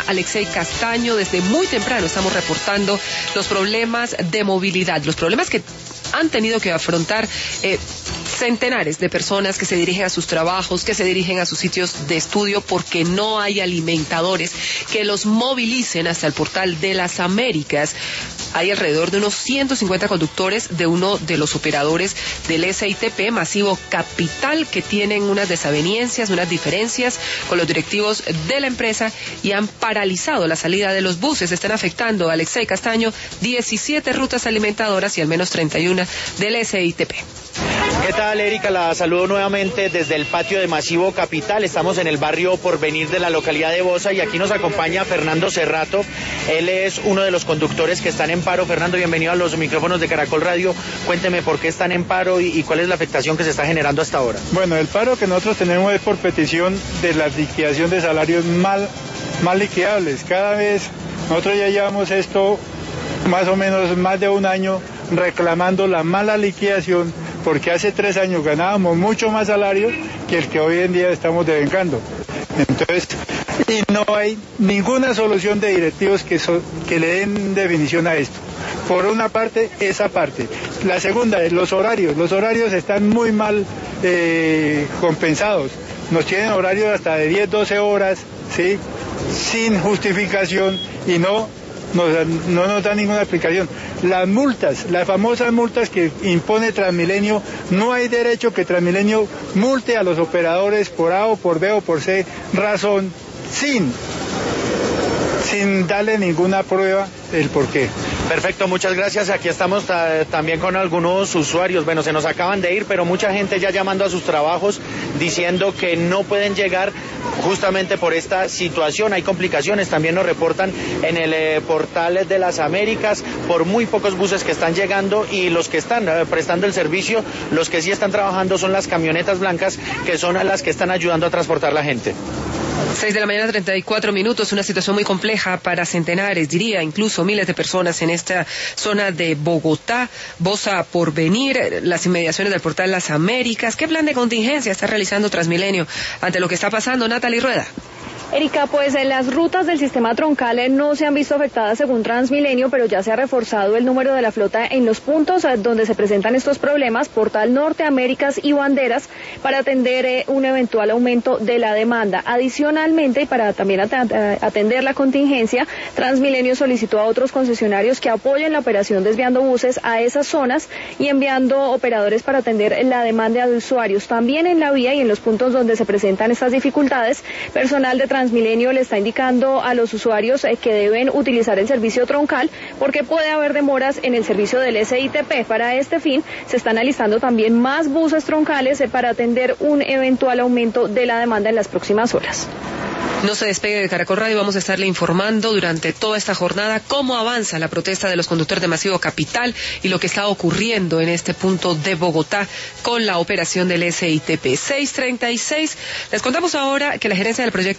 Alexei Castaño. Desde muy temprano estamos reportando los problemas de movilidad, los problemas que han tenido que afrontar centenares de personas que se dirigen a sus trabajos, que se dirigen a sus sitios de estudio porque no hay alimentadores que los movilicen hasta el Portal de las Américas. Hay alrededor de unos 150 conductores de uno de los operadores del SITP, Masivo Capital, que tienen unas desavenencias, unas diferencias con los directivos de la empresa y han paralizado la salida de los buses. Están afectando, Alexei Castaño, 17 rutas alimentadoras y al menos 31 del SITP. ¿Qué tal, Erika? La saludo nuevamente desde el patio de Masivo Capital. Estamos en el barrio Porvenir de la localidad de Bosa y aquí nos acompaña Fernando Cerrato. Él es uno de los conductores que están en paro. Fernando, bienvenido a los micrófonos de Caracol Radio. Cuénteme por qué están en paro y cuál es la afectación que se está generando hasta ahora. Bueno, el paro que nosotros tenemos es por petición de la liquidación de salarios mal liquidables. Cada vez nosotros ya llevamos esto más o menos más de un año reclamando la mala liquidación, porque hace 3 años ganábamos mucho más salario que el que hoy en día estamos devengando. Entonces, y no hay ninguna solución de directivos que le den definición a esto. Por una parte, esa parte. La segunda es los horarios. Los horarios están muy mal compensados. Nos tienen horarios hasta de 10, 12 horas, ¿sí? Sin justificación y no nos da ninguna explicación. Las multas, las famosas multas que impone Transmilenio, no hay derecho que Transmilenio multe a los operadores por A o por B o por C razón, sin darle ninguna prueba del por qué. Perfecto, muchas gracias. Aquí estamos también con algunos usuarios. Bueno, se nos acaban de ir, pero mucha gente ya llamando a sus trabajos diciendo que no pueden llegar justamente por esta situación. Hay complicaciones, también nos reportan en el Portal de las Américas por muy pocos buses que están llegando y los que están prestando el servicio, los que sí están trabajando son las camionetas blancas, que son las que están ayudando a transportar la gente. 6 de la mañana, 34 minutos, una situación muy compleja para centenares, diría incluso miles de personas en esta zona de Bogotá. Bosa Porvenir, las inmediaciones del Portal Las Américas. ¿Qué plan de contingencia está realizando Transmilenio ante lo que está pasando? Natalie Rueda. Erika, pues las rutas del sistema troncal no se han visto afectadas según Transmilenio, pero ya se ha reforzado el número de la flota en los puntos donde se presentan estos problemas, Portal Norte, Américas y Banderas, para atender un eventual aumento de la demanda. Adicionalmente, y para también atender la contingencia, Transmilenio solicitó a otros concesionarios que apoyen la operación desviando buses a esas zonas y enviando operadores para atender la demanda de usuarios. También en la vía y en los puntos donde se presentan estas dificultades, personal de Transmilenio le está indicando a los usuarios que deben utilizar el servicio troncal porque puede haber demoras en el servicio del SITP. Para este fin se están alistando también más buses troncales para atender un eventual aumento de la demanda en las próximas horas. No se despegue de Caracol Radio, vamos a estarle informando durante toda esta jornada cómo avanza la protesta de los conductores de Masivo Capital y lo que está ocurriendo en este punto de Bogotá con la operación del SITP. 6:36. Les contamos ahora que la gerencia del proyecto